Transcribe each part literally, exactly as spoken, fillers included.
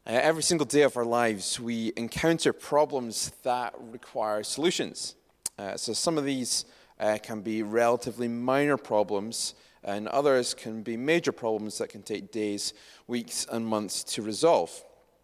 Uh, every single day of our lives, we encounter problems that require solutions. Uh, so some of these uh, can be relatively minor problems, and others can be major problems that can take days, weeks, and months to resolve.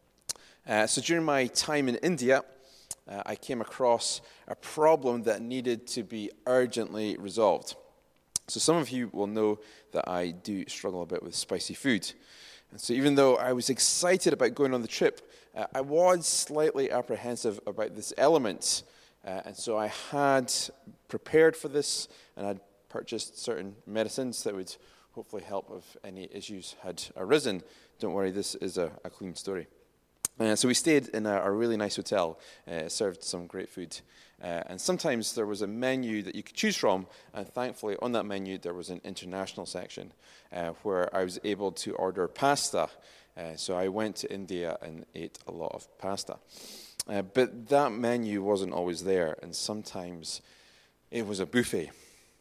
Uh, so during my time in India, uh, I came across a problem that needed to be urgently resolved. So some of you will know that I do struggle a bit with spicy food. And so even though I was excited about going on the trip, uh, I was slightly apprehensive about this element. Uh, and so I had prepared for this, and I'd purchased certain medicines that would hopefully help if any issues had arisen. Don't worry, this is a, a clean story. Uh, so we stayed in a, a really nice hotel, uh, served some great food. Uh, and sometimes there was a menu that you could choose from, and thankfully on that menu there was an international section uh, where I was able to order pasta. Uh, so I went to India and ate a lot of pasta. Uh, but that menu wasn't always there, and sometimes it was a buffet.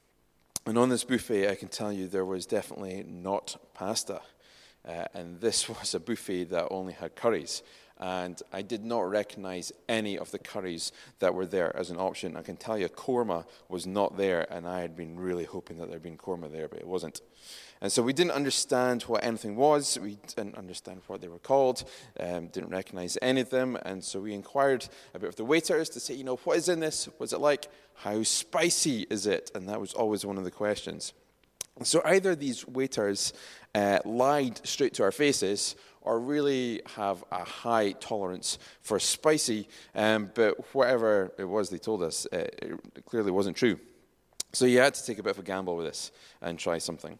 And on this buffet, I can tell you there was definitely not pasta. Uh, and this was a buffet that only had curries. And I did not recognize any of the curries that were there as an option. I can tell you korma was not there, and I had been really hoping that there had been korma there, but it wasn't. And so we didn't understand what anything was. We didn't understand what they were called, um, didn't recognize any of them. And so we inquired a bit of the waiters to say, you know, what is in this? What's it like? How spicy is it? And that was always one of the questions. And so either these waiters uh, lied straight to our faces, or really have a high tolerance for spicy, um, but whatever it was they told us, uh, it clearly wasn't true. So you had to take a bit of a gamble with this and try something.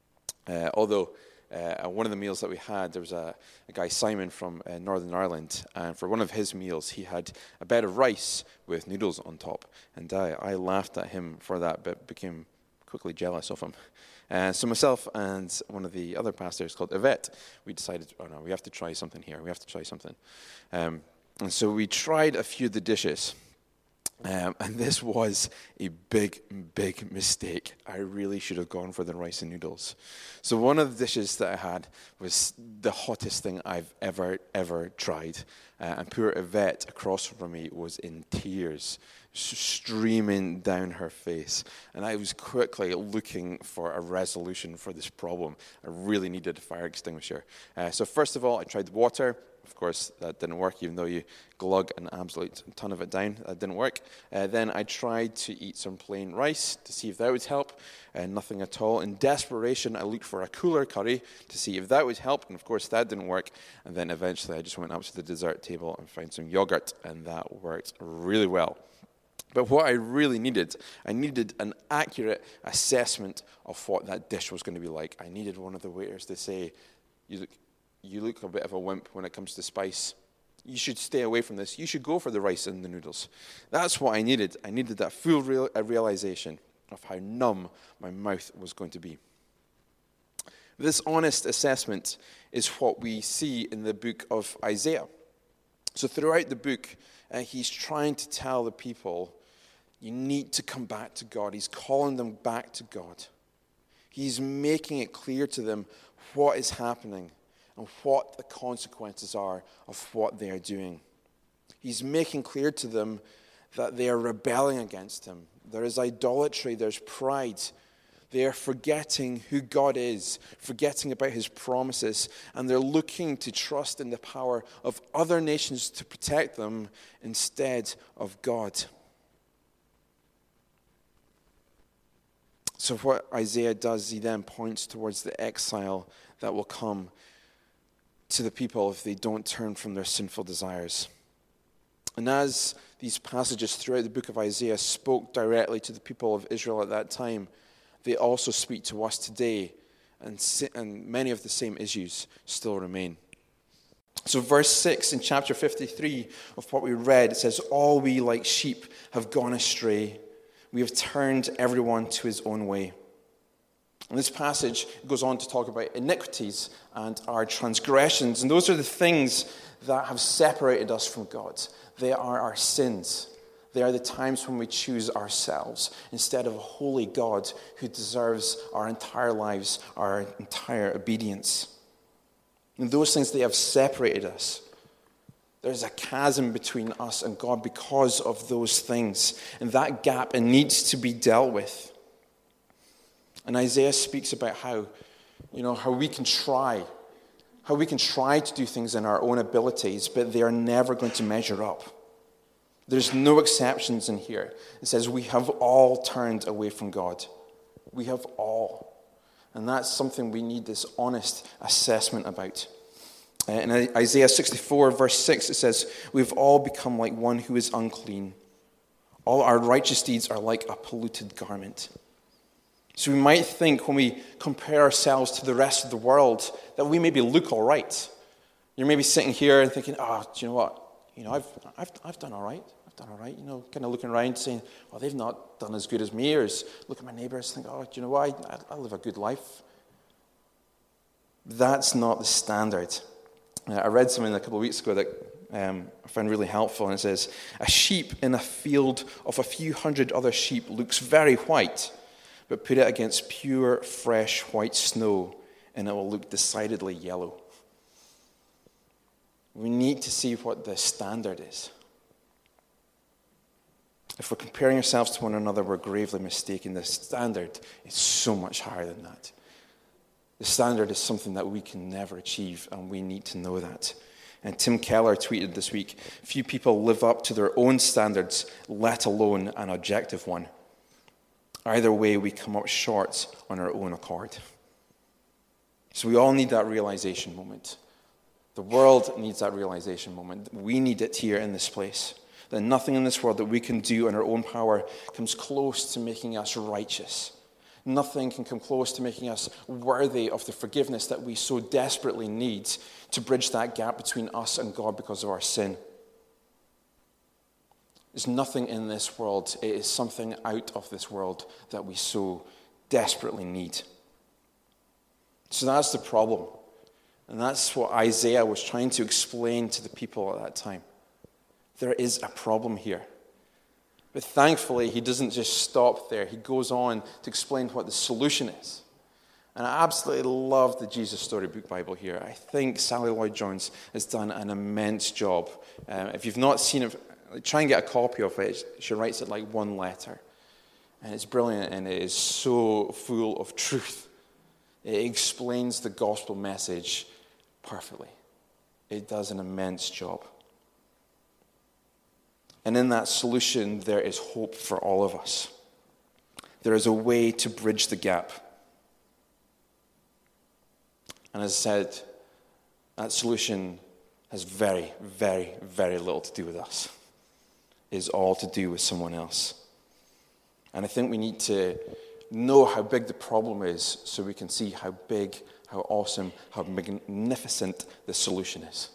Uh, although uh, one of the meals that we had, there was a, a guy, Simon, from uh, Northern Ireland, and for one of his meals, he had a bed of rice with noodles on top. And I, I laughed at him for that, but became quickly jealous of him. Uh, so myself and one of the other pastors called Yvette, we decided, oh no, we have to try something here. We have to try something. Um, and so we tried a few of the dishes. Um, and this was a big, big mistake. I really should have gone for the rice and noodles. So one of the dishes that I had was the hottest thing I've ever, ever tried. Uh, and poor Yvette across from me was in tears, streaming down her face. And I was quickly looking for a resolution for this problem. I really needed a fire extinguisher. Uh, so first of all, I tried water. Of course, that didn't work, even though you glug an absolute ton of it down. That didn't work. Uh, then I tried to eat some plain rice to see if that would help. Uh, nothing at all. In desperation, I looked for a cooler curry to see if that would help. And of course, that didn't work. And then eventually, I just went up to the dessert table and found some yogurt. And that worked really well. But what I really needed, I needed an accurate assessment of what that dish was going to be like. I needed one of the waiters to say, you look, you look a bit of a wimp when it comes to spice. You should stay away from this. You should go for the rice and the noodles. That's what I needed. I needed that full real, uh, realization of how numb my mouth was going to be. This honest assessment is what we see in the book of Isaiah. So throughout the book, uh, he's trying to tell the people, you need to come back to God. He's calling them back to God. He's making it clear to them what is happening and what the consequences are of what they are doing. He's making clear to them that they are rebelling against him. There is idolatry, there's pride. They are forgetting who God is, forgetting about his promises, and they're looking to trust in the power of other nations to protect them instead of God. So what Isaiah does, he then points towards the exile that will come to the people if they don't turn from their sinful desires. And as these passages throughout the book of Isaiah spoke directly to the people of Israel at that time, they also speak to us today, and, and many of the same issues still remain. So verse six in chapter fifty-three of what we read, it says, all we like sheep have gone astray. We have turned everyone to his own way. And this passage goes on to talk about iniquities and our transgressions. And those are the things that have separated us from God. They are our sins. They are the times when we choose ourselves instead of a holy God who deserves our entire lives, our entire obedience. And those things, they have separated us. There's a chasm between us and God because of those things. And that gap, it needs to be dealt with. And Isaiah speaks about how, you know, how we can try, how we can try to do things in our own abilities, but they are never going to measure up. There's no exceptions in here. It says we have all turned away from God. We have all. And that's something we need this honest assessment about. Uh, in Isaiah sixty-four, verse six, it says, we've all become like one who is unclean. All our righteous deeds are like a polluted garment. So we might think when we compare ourselves to the rest of the world that we maybe look all right. You're maybe sitting here and thinking, oh, do you know what? You know, I've, I've, I've done all right. I've done all right. You know, kind of looking around saying, oh, they've not done as good as me. Or look at my neighbors and think, oh, do you know what? I, I live a good life. That's not the standard. I read something a couple of weeks ago that um, I found really helpful, and it says, a sheep in a field of a few hundred other sheep looks very white, but put it against pure, fresh white snow, and it will look decidedly yellow. We need to see what the standard is. If we're comparing ourselves to one another, we're gravely mistaken. The standard is so much higher than that. The standard is something that we can never achieve, and we need to know that. And Tim Keller tweeted this week, few people live up to their own standards, let alone an objective one. Either way, we come up short on our own accord. So we all need that realization moment. The world needs that realization moment. We need it here in this place. That nothing in this world that we can do in our own power comes close to making us righteous. Nothing can come close to making us worthy of the forgiveness that we so desperately need to bridge that gap between us and God because of our sin. There's nothing in this world. It is something out of this world that we so desperately need. So that's the problem. And that's what Isaiah was trying to explain to the people at that time. There is a problem here. But thankfully, he doesn't just stop there. He goes on to explain what the solution is. And I absolutely love the Jesus Storybook Bible here. I think Sally Lloyd-Jones has done an immense job. Um, if you've not seen it, try and get a copy of it. She writes it like one letter. And it's brilliant, and it is so full of truth. It explains the gospel message perfectly. It does an immense job. And in that solution, there is hope for all of us. There is a way to bridge the gap. And as I said, that solution has very, very, very little to do with us. It is all to do with someone else. And I think we need to know how big the problem is so we can see how big, how awesome, how magnificent the solution is.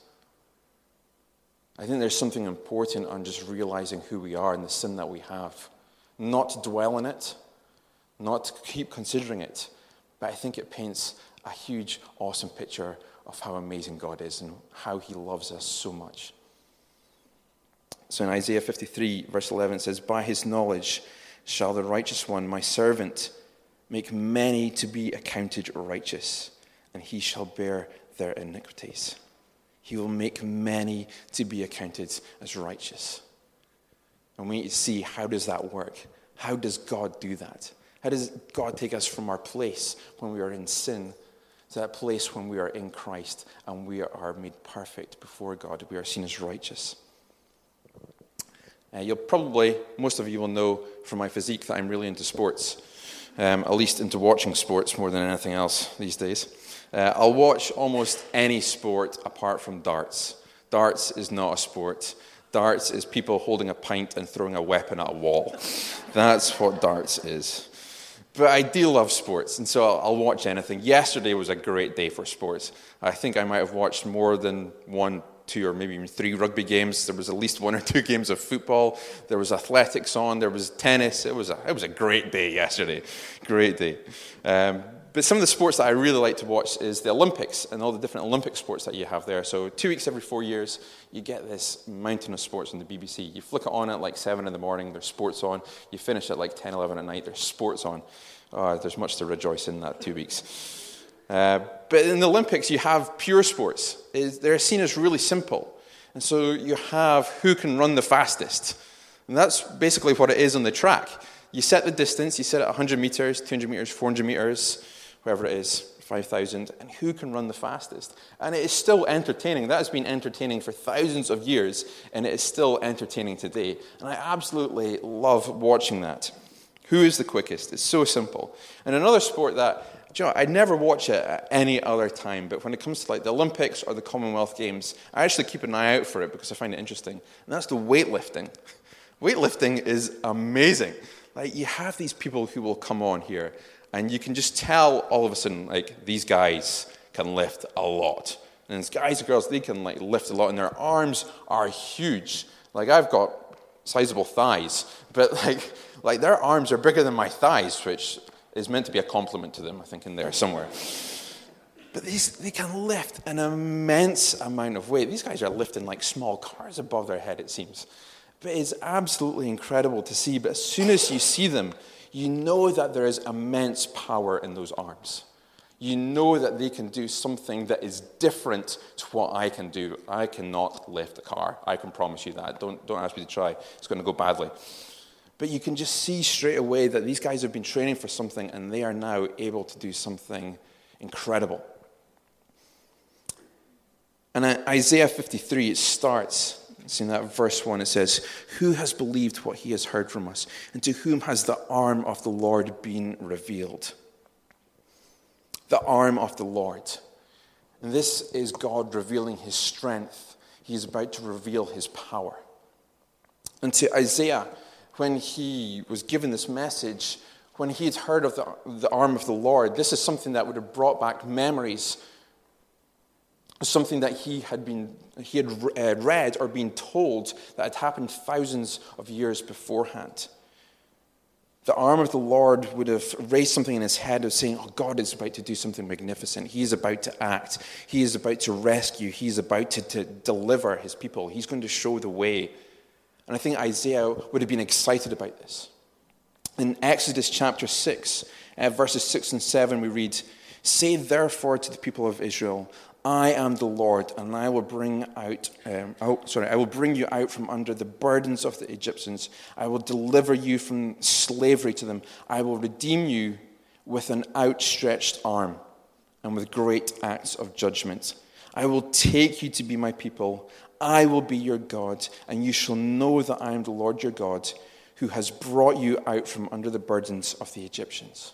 I think there's something important on just realizing who we are and the sin that we have. Not to dwell in it, not to keep considering it, but I think it paints a huge, awesome picture of how amazing God is and how he loves us so much. So in Isaiah fifty-three, verse eleven, it says, by his knowledge shall the righteous one, my servant, make many to be accounted righteous, and he shall bear their iniquities. He will make many to be accounted as righteous. And we need to see, how does that work? How does God do that? How does God take us from our place when we are in sin to that place when we are in Christ and we are made perfect before God? We are seen as righteous. Uh, you'll probably, most of you will know from my physique that I'm really into sports, um, at least into watching sports more than anything else these days. Uh, I'll watch almost any sport apart from darts. Darts is not a sport. Darts is people holding a pint and throwing a weapon at a wall. That's what darts is. But I do love sports, and so I'll, I'll watch anything. Yesterday was a great day for sports. I think I might have watched more than one, two, or maybe even three rugby games. There was at least one or two games of football. There was athletics on. There was tennis. It was a, it was a great day yesterday. Great day. Um, But some of the sports that I really like to watch is the Olympics and all the different Olympic sports that you have there. So two weeks every four years, you get this mountain of sports on the B B C. You flick it on at like seven in the morning, there's sports on. You finish at like ten, eleven at night, there's sports on. Oh, there's much to rejoice in that two weeks. Uh, but in the Olympics, you have pure sports. They're seen as really simple. And so you have who can run the fastest. And that's basically what it is on the track. You set the distance, you set it one hundred meters, two hundred meters, four hundred meters, whatever it is, five thousand, and who can run the fastest. And it is still entertaining. That has been entertaining for thousands of years, and it is still entertaining today. And I absolutely love watching that. Who is the quickest? It's so simple. And another sport that, do you know, I never watch it at any other time, but when it comes to like the Olympics or the Commonwealth Games, I actually keep an eye out for it because I find it interesting. And that's the weightlifting. Weightlifting is amazing. Like, you have these people who will come on here, and you can just tell all of a sudden, like, these guys can lift a lot. And these guys and girls, they can, like, lift a lot, and their arms are huge. Like, I've got sizable thighs, but, like, like their arms are bigger than my thighs, which is meant to be a compliment to them, I think, in there somewhere. But these, they can lift an immense amount of weight. These guys are lifting, like, small cars above their head, it seems. But it's absolutely incredible to see. But as soon as you see them, you know that there is immense power in those arms. You know that they can do something that is different to what I can do. I cannot lift a car. I can promise you that. Don't, don't ask me to try. It's going to go badly. But you can just see straight away that these guys have been training for something, and they are now able to do something incredible. And Isaiah fifty-three, it starts... See, in that verse one, it says, "Who has believed what he has heard from us? And to whom has the arm of the Lord been revealed?" The arm of the Lord. And this is God revealing his strength. He is about to reveal his power. And to Isaiah, when he was given this message, when he had heard of the, the arm of the Lord, this is something that would have brought back memories, something that he had been he had uh, read or been told that had happened thousands of years beforehand. The arm of the Lord would have raised something in his head of saying, oh, God is about to do something magnificent. He is about to act. He is about to rescue. He is about to, to deliver his people. He's going to show the way. And I think Isaiah would have been excited about this. In Exodus chapter six, uh, verses six and seven, we read, "Say therefore to the people of Israel, I am the Lord, and I will bring out. Um, oh, sorry, I will bring you out from under the burdens of the Egyptians. I will deliver you from slavery to them. I will redeem you with an outstretched arm and with great acts of judgment. I will take you to be my people. I will be your God, and you shall know that I am the Lord your God, who has brought you out from under the burdens of the Egyptians."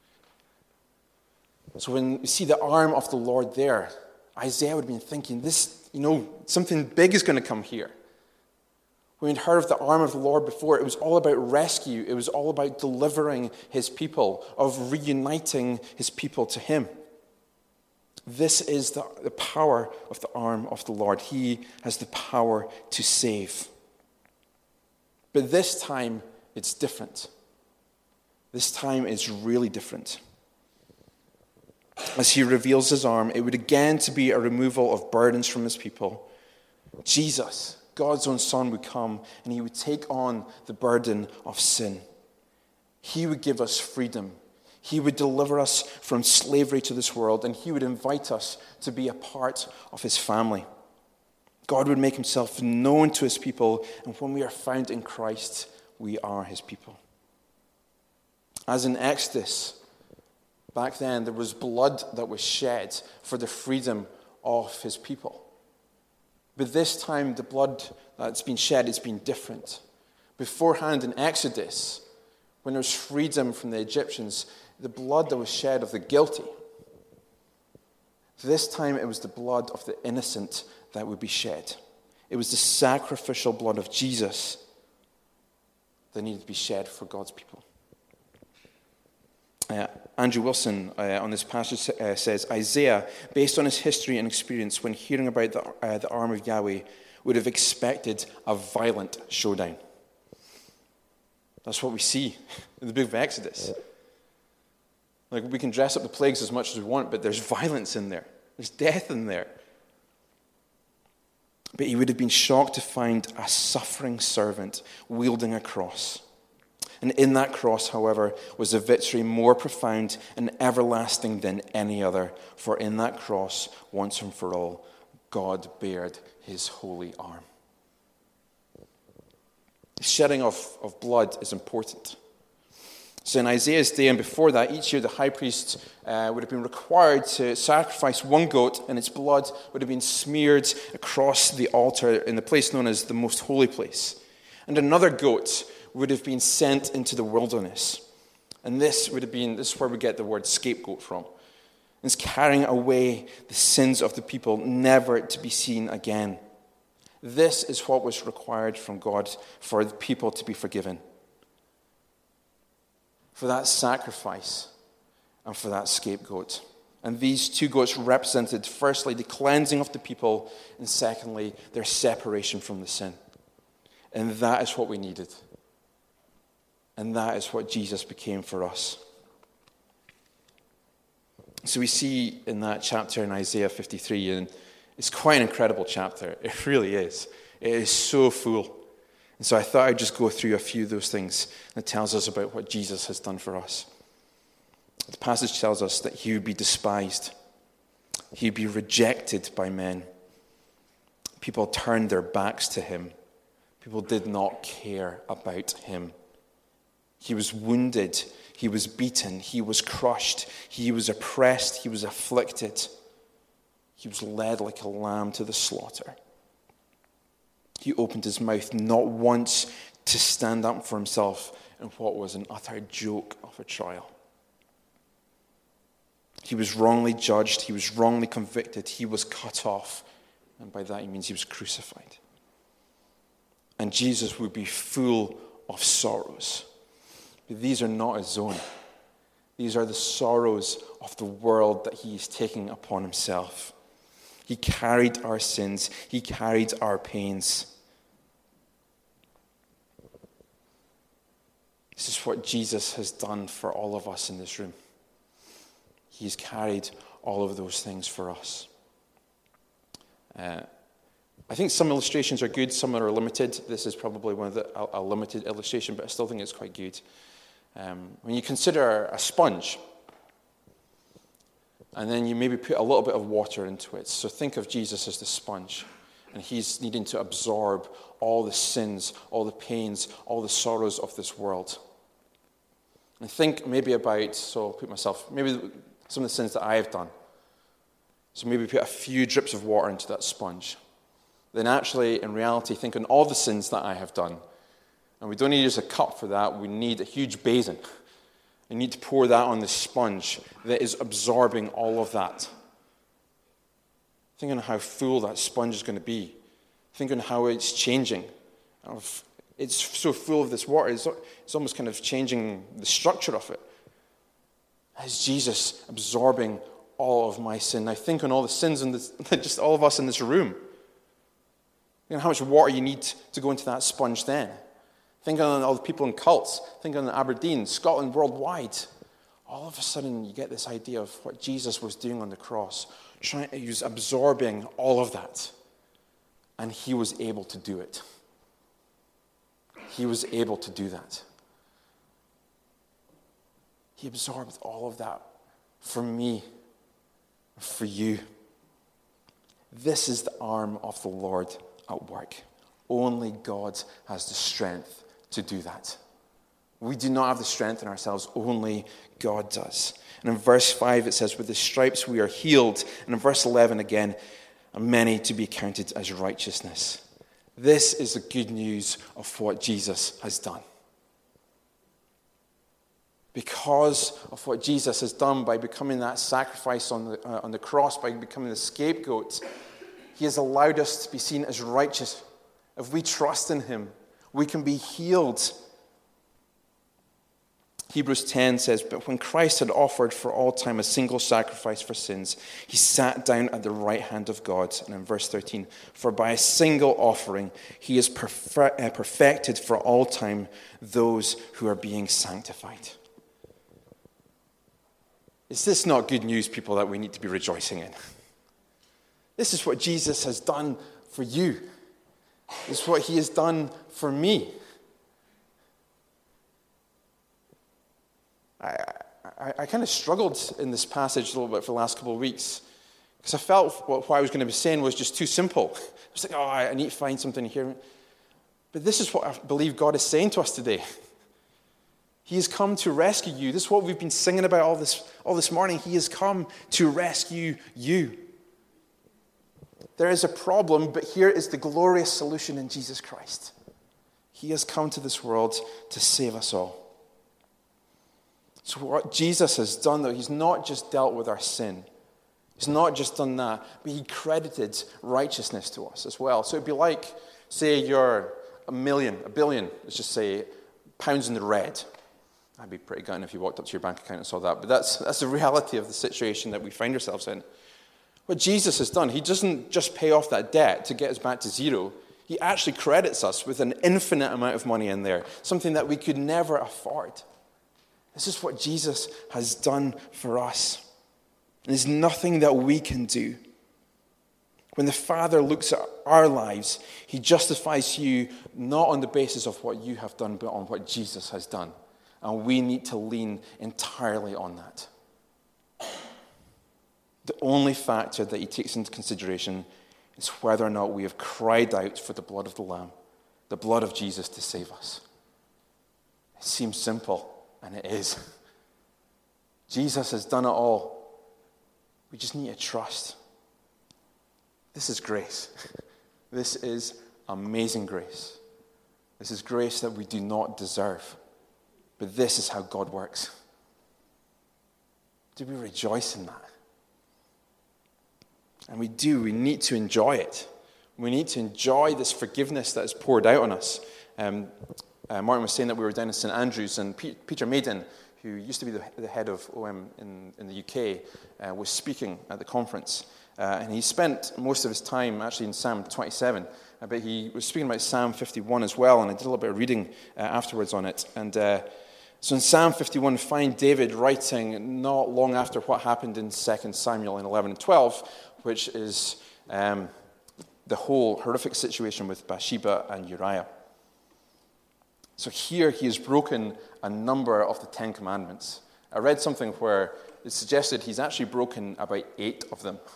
So when you see the arm of the Lord there, Isaiah would have been thinking, this, you know, something big is going to come here. When we'd heard of the arm of the Lord before, it was all about rescue. It was all about delivering his people, of reuniting his people to him. This is the, the power of the arm of the Lord. He has the power to save. But this time, it's different. This time is really different. As he reveals his arm, it would again to be a removal of burdens from his people. Jesus, God's own Son, would come and he would take on the burden of sin. He would give us freedom. He would deliver us from slavery to this world, and he would invite us to be a part of his family. God would make himself known to his people, and when we are found in Christ, we are his people. As in Exodus, back then, there was blood that was shed for the freedom of his people. But this time, the blood that's been shed has been different. Beforehand in Exodus, when there was freedom from the Egyptians, the blood that was shed of the guilty. This time, it was the blood of the innocent that would be shed. It was the sacrificial blood of Jesus that needed to be shed for God's people. Uh, Andrew Wilson uh, on this passage uh, says, Isaiah, based on his history and experience when hearing about the, uh, the arm of Yahweh, would have expected a violent showdown. That's what we see in the book of Exodus. Like, we can dress up the plagues as much as we want, but there's violence in there. There's death in there. But he would have been shocked to find a suffering servant wielding a cross. And in that cross, however, was a victory more profound and everlasting than any other. For in that cross, once and for all, God bared his holy arm. The shedding of, of blood is important. So in Isaiah's day and before that, each year the high priest uh, would have been required to sacrifice one goat, and its blood would have been smeared across the altar in the place known as the most holy place. And another goat would have been sent into the wilderness. And this would have been, this is where we get the word scapegoat from. It's carrying away the sins of the people, never to be seen again. This is what was required from God for the people to be forgiven. For that sacrifice and for that scapegoat. And these two goats represented, firstly, the cleansing of the people, and secondly, their separation from the sin. And that is what we needed. And that is what Jesus became for us. So we see in that chapter in Isaiah fifty-three, and it's quite an incredible chapter. It really is. It is so full. And so I thought I'd just go through a few of those things that tells us about what Jesus has done for us. The passage tells us that he would be despised. He would be rejected by men. People turned their backs to him. People did not care about him. He was wounded. He was beaten. He was crushed. He was oppressed. He was afflicted. He was led like a lamb to the slaughter. He opened his mouth not once to stand up for himself in what was an utter joke of a trial. He was wrongly judged. He was wrongly convicted. He was cut off. And by that he means he was crucified. And Jesus would be full of sorrows. But these are not his own. These are the sorrows of the world that he is taking upon himself. He carried our sins. He carried our pains. This is what Jesus has done for all of us in this room. He's carried all of those things for us. Uh, I think some illustrations are good, some are limited. This is probably one of the, a, a limited illustration, but I still think it's quite good. Um, when you consider a sponge, and then you maybe put a little bit of water into it. So think of Jesus as the sponge, and he's needing to absorb all the sins, all the pains, all the sorrows of this world. And think maybe about, so I'll put myself, maybe some of the sins that I have done. So maybe put a few drips of water into that sponge. Then actually, in reality, think on all the sins that I have done. And we don't need to use a cup for that. We need a huge basin. You need to pour that on the sponge that is absorbing all of that. Think on how full that sponge is going to be. Think on how it's changing. It's so full of this water, it's almost kind of changing the structure of it. As Jesus absorbing all of my sin. Now think on all the sins in this, just all of us in this room. You know how much water you need to go into that sponge then. Think on all the people in cults. Think on Aberdeen, Scotland, worldwide. All of a sudden, you get this idea of what Jesus was doing on the cross. Trying, he was absorbing all of that. And he was able to do it. He was able to do that. He absorbed all of that for me, for you. This is the arm of the Lord at work. Only God has the strength to do that. We do not have the strength in ourselves, only God does. And in verse five it says, with the stripes we are healed. And in verse eleven again, many to be counted as righteousness. This is the good news of what Jesus has done. Because of what Jesus has done by becoming that sacrifice on the, uh, on the cross, by becoming the scapegoat, he has allowed us to be seen as righteous. If we trust in him, we can be healed. Hebrews ten says, but when Christ had offered for all time a single sacrifice for sins, he sat down at the right hand of God. And in verse thirteen, for by a single offering he has perfe- perfected for all time those who are being sanctified. Is this not good news, people, that we need to be rejoicing in? This is what Jesus has done for you. This is what he has done for me. I, I, I kind of struggled in this passage a little bit for the last couple of weeks Because I felt what, what I was going to be saying was just too simple. I was like, oh, I need to find something here. But this is what I believe God is saying to us today. He has come to rescue you. This is what we've been singing about all this, all this morning. He has come to rescue you. There is a problem, but here is the glorious solution in Jesus Christ. He has come to this world to save us all. So what Jesus has done, though, he's not just dealt with our sin. He's not just done that, but he credited righteousness to us as well. So it'd be like, say you're a million, a billion, let's just say, pounds in the red. I'd be pretty gutted if you walked up to your bank account and saw that. But that's that's the reality of the situation that we find ourselves in. What Jesus has done, he doesn't just pay off that debt to get us back to zero. He actually credits us with an infinite amount of money in there, something that we could never afford. This is what Jesus has done for us. There's nothing that we can do. When the Father looks at our lives, he justifies you not on the basis of what you have done, but on what Jesus has done. And we need to lean entirely on that. The only factor that he takes into consideration is whether or not we have cried out for the blood of the Lamb, the blood of Jesus to save us. It seems simple, and it is. Jesus has done it all. We just need to trust. This is grace. This is amazing grace. This is grace that we do not deserve. But this is how God works. Do we rejoice in that? And we do. We need to enjoy it. We need to enjoy this forgiveness that is poured out on us. Um, uh, Martin was saying that we were down in Saint Andrews, and P- Peter Maiden, who used to be the, the head of O M in, in the U K, uh, was speaking at the conference. Uh, and he spent most of his time actually in Psalm twenty-seven. Uh, but he was speaking about Psalm fifty-one as well, and I did a little bit of reading uh, afterwards on it. And uh, so in Psalm fifty-one, find David writing not long after what happened in Second Samuel in eleven and twelve, which is um, the whole horrific situation with Bathsheba and Uriah. So here he has broken a number of the Ten Commandments. I read something where it suggested he's actually broken about eight of them.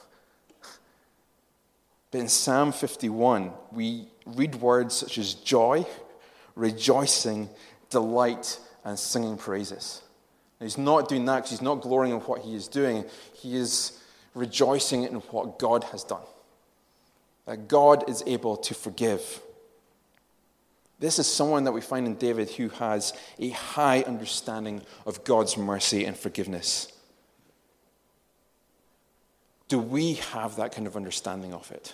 But in Psalm fifty-one, we read words such as joy, rejoicing, delight, and singing praises. Now, he's not doing that because he's not glorying in what he is doing. He is rejoicing in what God has done. That God is able to forgive. This is someone that we find in David who has a high understanding of God's mercy and forgiveness. Do we have that kind of understanding of it?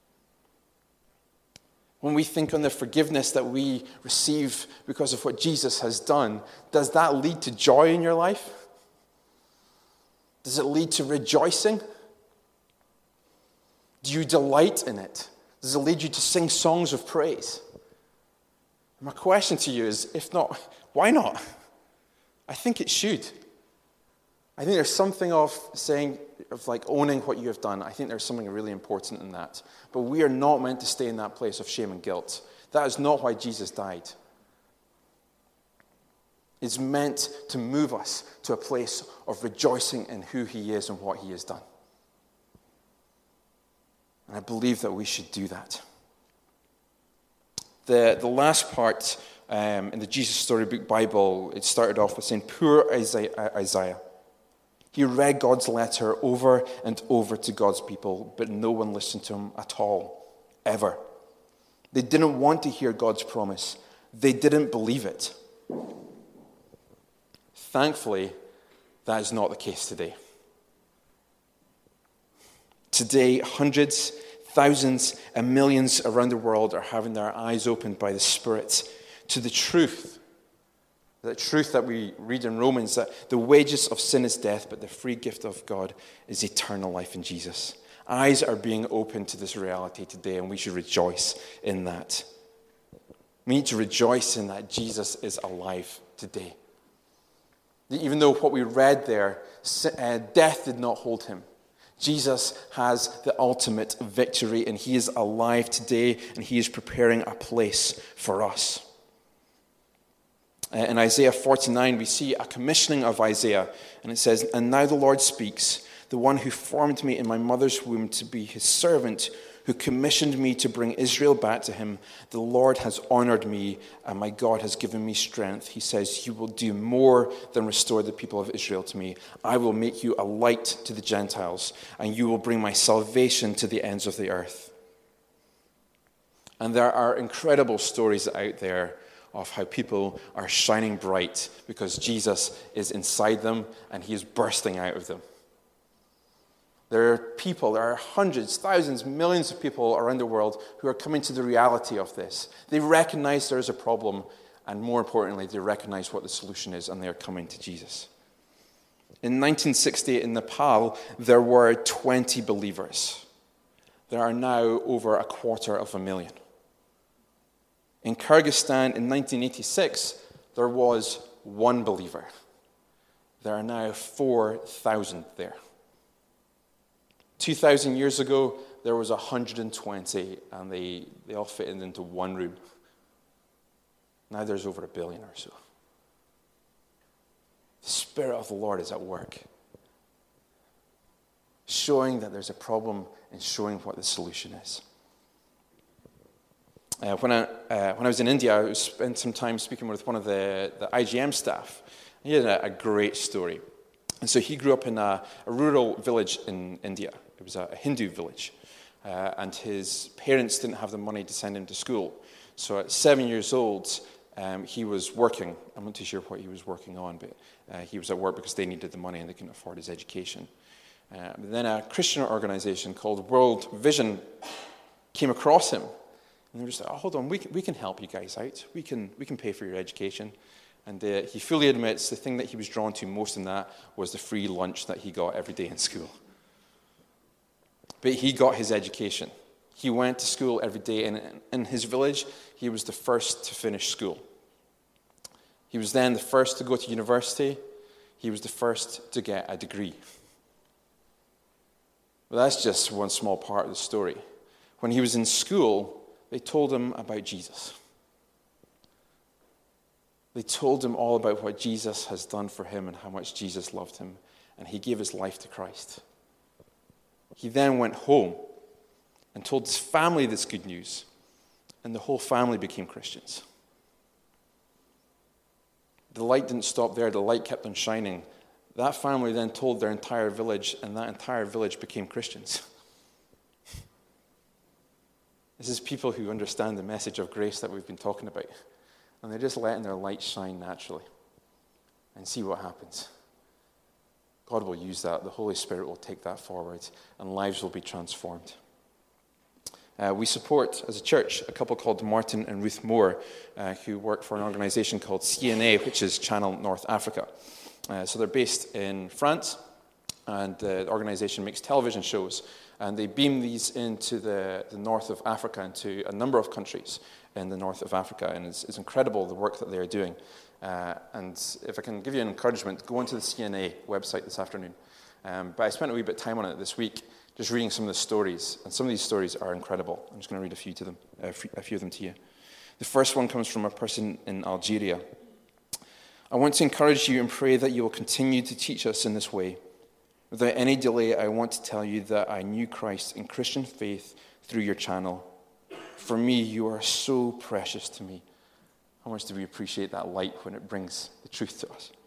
When we think on the forgiveness that we receive because of what Jesus has done, does that lead to joy in your life? Does it lead to rejoicing? Do you delight in it? Does it lead you to sing songs of praise? My question to you is, if not, why not? I think it should. I think there's something of saying, of like owning what you have done. I think there's something really important in that. But we are not meant to stay in that place of shame and guilt. That is not why Jesus died. It's meant to move us to a place of rejoicing in who he is and what he has done. And I believe that we should do that. The, the last part um, in the Jesus Storybook Bible, it started off with saying, poor Isaiah, Isaiah. He read God's letter over and over to God's people, but no one listened to him at all, ever. They didn't want to hear God's promise. They didn't believe it. Thankfully, that is not the case today. Today, hundreds, thousands, and millions around the world are having their eyes opened by the Spirit to the truth. The truth that we read in Romans, that the wages of sin is death, but the free gift of God is eternal life in Jesus. Eyes are being opened to this reality today, and we should rejoice in that. We need to rejoice in that Jesus is alive today. Even though what we read there, uh, death did not hold him. Jesus has the ultimate victory, and he is alive today, and he is preparing a place for us. In Isaiah forty-nine, we see a commissioning of Isaiah, and it says, and now the Lord speaks, the one who formed me in my mother's womb to be his servant, who commissioned me to bring Israel back to him. The Lord has honored me, and my God has given me strength. He says, you will do more than restore the people of Israel to me. I will make you a light to the Gentiles, and you will bring my salvation to the ends of the earth. And there are incredible stories out there of how people are shining bright because Jesus is inside them and he is bursting out of them. There are people, there are hundreds, thousands, millions of people around the world who are coming to the reality of this. They recognize there is a problem, and more importantly, they recognize what the solution is, and they are coming to Jesus. In nineteen sixty, in Nepal, there were twenty believers. There are now over a quarter of a million. In Kyrgyzstan, in nineteen eighty-six, there was one believer. There are now four thousand there. two thousand years ago, there was one hundred twenty, and they, they all fit into one room. Now there's over a billion or so. The Spirit of the Lord is at work, showing that there's a problem and showing what the solution is. Uh, when, I, uh, when I was in India, I spent some time speaking with one of the, the I G M staff. He had a, a great story. And so he grew up in a, a rural village in India. It was a, a Hindu village. Uh, and his parents didn't have the money to send him to school. So at seven years old, um, he was working. I'm not too sure what he was working on, but uh, he was at work because they needed the money and they couldn't afford his education. Uh, but then a Christian organization called World Vision came across him. And they were just like, oh, hold on, we can, we can help you guys out. We can, we can pay for your education. And uh, he fully admits the thing that he was drawn to most in that was the free lunch that he got every day in school. But he got his education. He went to school every day, and in his village, he was the first to finish school. He was then the first to go to university. He was the first to get a degree. But that's just one small part of the story. When he was in school, they told him about Jesus. They told him all about what Jesus has done for him and how much Jesus loved him, and he gave his life to Christ. He then went home and told his family this good news, and the whole family became Christians. The light didn't stop there. The light kept on shining. That family then told their entire village, and that entire village became Christians. This is people who understand the message of grace that we've been talking about. And they're just letting their light shine naturally and see what happens. God will use that. The Holy Spirit will take that forward, and lives will be transformed. Uh, we support, as a church, a couple called Martin and Ruth Moore, uh, who work for an organization called C N A, which is Channel North Africa. Uh, so they're based in France, and uh, the organization makes television shows. And they beam these into the, the north of Africa, into a number of countries in the north of Africa. And it's, it's incredible, the work that they're doing. Uh, and if I can give you an encouragement, go onto the C N A website this afternoon. Um, but I spent a wee bit of time on it this week, just reading some of the stories. And some of these stories are incredible. I'm just going to read a few to them, a few of them to you. The first one comes from a person in Algeria. I want to encourage you and pray that you will continue to teach us in this way. Without any delay, I want to tell you that I knew Christ in Christian faith through your channel. For me, you are so precious to me. How much do we appreciate that light when it brings the truth to us?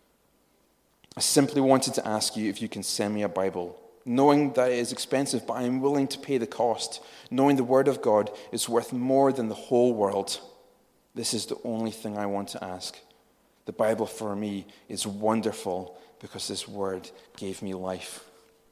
I simply wanted to ask you if you can send me a Bible, knowing that it is expensive, but I am willing to pay the cost, knowing the Word of God is worth more than the whole world. This is the only thing I want to ask. The Bible for me is wonderful because this Word gave me life.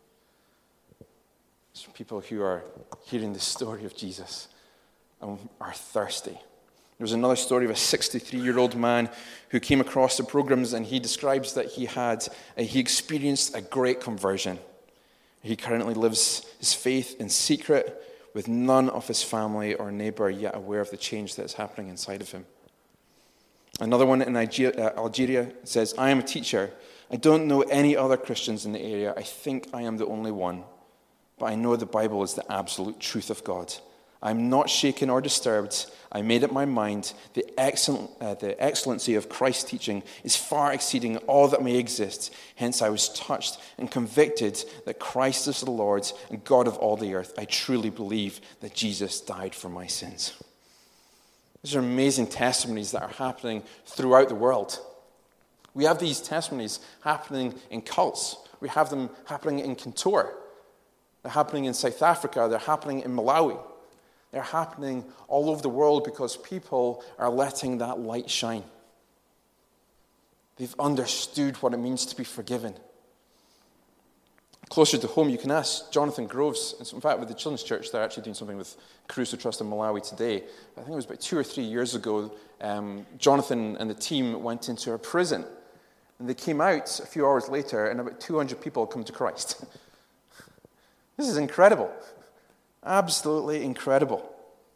There's people who are hearing the story of Jesus and are thirsty. There was another story of a sixty-three-year-old man who came across the programs, and he describes that he had, uh, he experienced a great conversion. He currently lives his faith in secret, with none of his family or neighbor yet aware of the change that is happening inside of him. Another one in Algeria says, I am a teacher. I don't know any other Christians in the area. I think I am the only one. But I know the Bible is the absolute truth of God. I'm not shaken or disturbed. I made up my mind. The, excellent, uh, the excellency of Christ's teaching is far exceeding all that may exist. Hence I was touched and convicted that Christ is the Lord and God of all the earth. I truly believe that Jesus died for my sins. These are amazing testimonies that are happening throughout the world. We have these testimonies happening in cults. We have them happening in Kintore. They're happening in South Africa. They're happening in Malawi. They're happening all over the world because people are letting that light shine. They've understood what it means to be forgiven. Closer to home, you can ask Jonathan Groves. In fact, with the Children's Church, they're actually doing something with Caruso Trust in Malawi today. I think it was about two or three years ago, um, Jonathan and the team went into a prison. And they came out a few hours later, and about two hundred people had come to Christ. This is incredible. Absolutely incredible.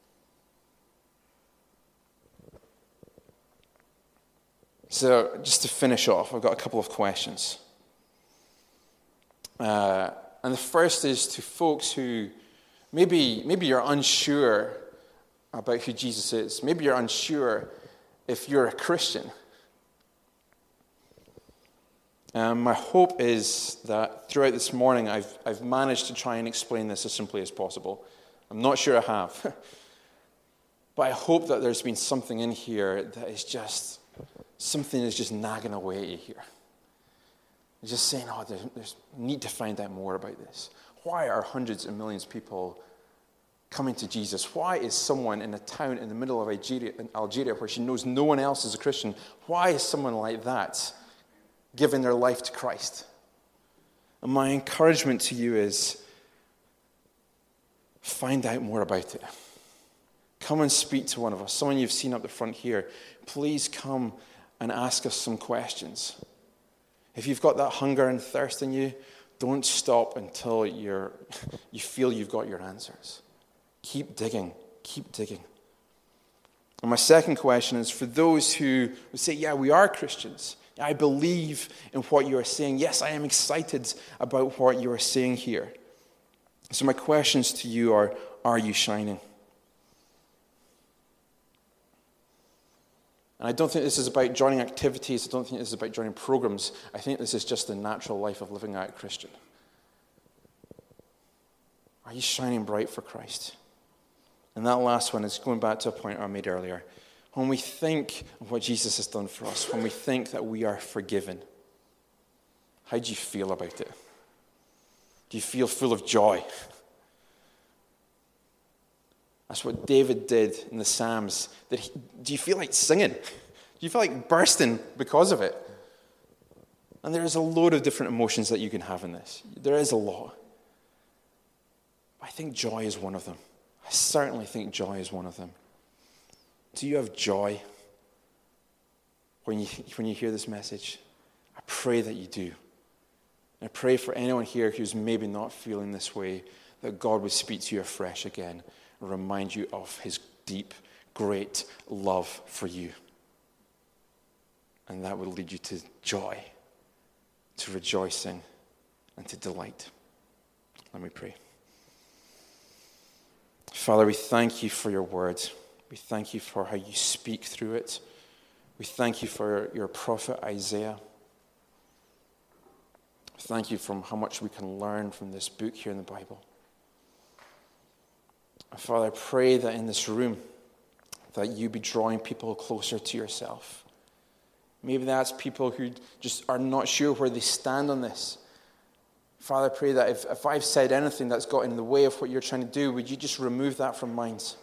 So, just to finish off, I've got a couple of questions. Uh, and the first is to folks who maybe maybe you're unsure about who Jesus is. Maybe you're unsure if you're a Christian. Um, my hope is that throughout this morning I've I've managed to try and explain this as simply as possible. I'm not sure I have. But I hope that there's been something in here that is just, something is just nagging away at you here. Just saying, oh, there's, there's need to find out more about this. Why are hundreds of millions of people coming to Jesus? Why is someone in a town in the middle of Algeria, in Algeria where she knows no one else is a Christian, why is someone like that giving their life to Christ? And my encouragement to you is, find out more about it. Come and speak to one of us. Someone you've seen up the front here. Please come and ask us some questions. If you've got that hunger and thirst in you, don't stop until you're, you feel you've got your answers. Keep digging. Keep digging. And my second question is for those who would say, yeah, we are Christians. I believe in what you are saying. Yes, I am excited about what you are saying here. So my questions to you are, are you shining? And I don't think this is about joining activities. I don't think this is about joining programs. I think this is just the natural life of living out a Christian. Are you shining bright for Christ? And that last one is going back to a point I made earlier. When we think of what Jesus has done for us, when we think that we are forgiven, how do you feel about it? Do you feel full of joy? That's what David did in the Psalms. Did he, do you feel like singing? Do you feel like bursting because of it? And there is a load of different emotions that you can have in this. There is a lot. I think joy is one of them. I certainly think joy is one of them. Do you have joy when you, when you hear this message? I pray that you do. And I pray for anyone here who's maybe not feeling this way, that God would speak to you afresh again and remind you of his deep, great love for you. And that will lead you to joy, to rejoicing, and to delight. Let me pray. Father, we thank you for your word. We thank you for how you speak through it. We thank you for your prophet Isaiah. Thank you for how much we can learn from this book here in the Bible. And Father, I pray that in this room, that you be drawing people closer to yourself. Maybe that's people who just are not sure where they stand on this. Father, I pray that if, if I've said anything that's got in the way of what you're trying to do, would you just remove that from minds?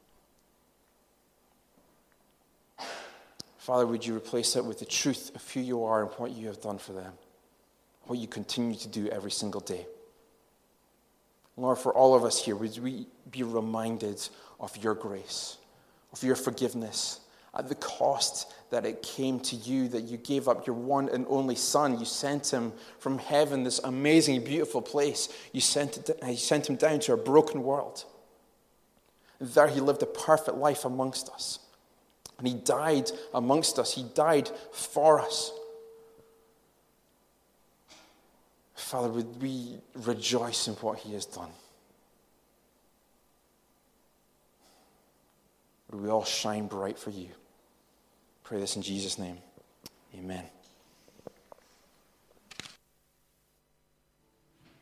Father, would you replace it with the truth of who you are and what you have done for them, what you continue to do every single day. Lord, for all of us here, would we be reminded of your grace, of your forgiveness, at the cost that it came to you, that you gave up your one and only Son. You sent him from heaven, this amazing, beautiful place. You sent, it, you sent him down to a broken world. And there he lived a perfect life amongst us. And he died amongst us. He died for us. Father, would we rejoice in what he has done? Would we all shine bright for you? Pray this in Jesus' name. Amen.